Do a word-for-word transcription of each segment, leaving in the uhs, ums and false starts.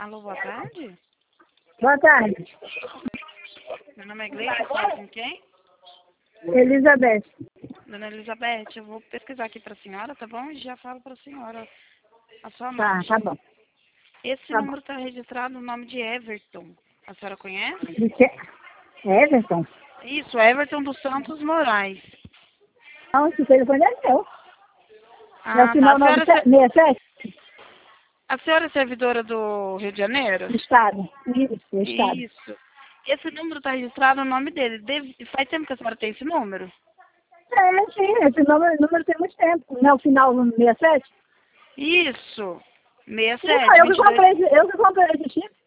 Alô, boa tarde. Boa tarde. Meu nome é Gleice, falo com quem? Elizabeth. Dona Elizabeth, eu vou pesquisar aqui para a senhora, tá bom? E já falo para a senhora a sua Tá, nome. tá bom. Esse Tá número está registrado no nome de Everton. A senhora conhece? De que? Everton? Isso, Everton dos Santos Moraes. Não, esse telefone é meu. É o Ah, tá. final A senhora, é nove sete sete? a senhora é servidora do Rio de Janeiro? Estado. Isso, Estado. Isso. Esse número está registrado no nome dele. Deve... Faz tempo que a senhora tem esse número? É, sim, esse número, número tem muito tempo. Não é o final sessenta e sete? Isso. sessenta e Sim, sete, eu que vinte e dois. comprei, esse- eu que comprei esse chip.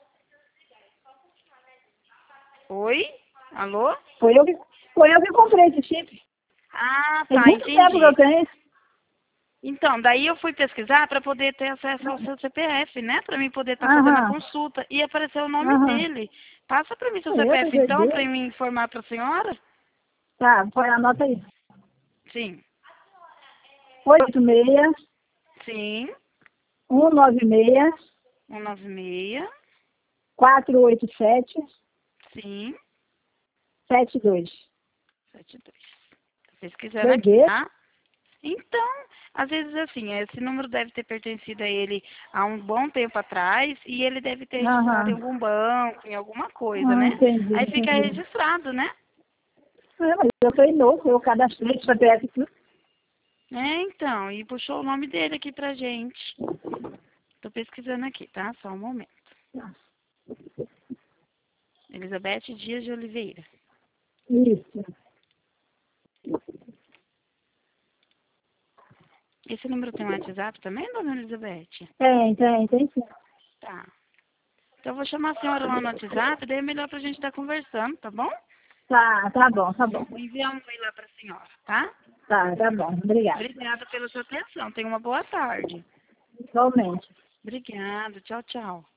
Oi? Alô? Foi eu que, foi eu que comprei esse chip. Ah, Tem tá, muito tempo que eu entendi. tenho. Então, daí eu fui pesquisar para poder ter acesso ao seu C P F, né? Para mim poder estar fazendo a Aham, consulta. E apareceu o nome aham. dele. Passa para mim seu Foi eu que C P F então, para vendi. me informar para a senhora? Tá, põe a nota aí. Sim. oito seis, Sim. um nove seis, cento e noventa e seis. quatro oito sete, Sim. sete dois. setenta e dois. Tô pesquisando Dois aqui, D? tá? Então, às vezes assim, esse número deve ter pertencido a ele há um bom tempo atrás e ele deve ter registrado em Aham. algum banco, em alguma coisa, Ah, né? entendi, Aí fica entendi. registrado, né? É, mas eu falei novo, eu cadastrei esse C P F tudo. É, então, e puxou o nome dele aqui pra gente. Tô pesquisando aqui, tá? Só um momento. Elizabeth Dias de Oliveira. Isso. Esse número tem um WhatsApp também, dona Elizabeth? Tem, tem, tem sim. Tá. Então eu vou chamar a senhora lá no WhatsApp, daí é melhor pra gente estar conversando, tá bom? Tá, tá bom, tá bom. Vou enviar um e-mail lá pra senhora, tá? Tá, tá bom. Obrigada. Obrigada pela sua atenção. Tenha uma boa tarde. Igualmente. Obrigada. Tchau, tchau.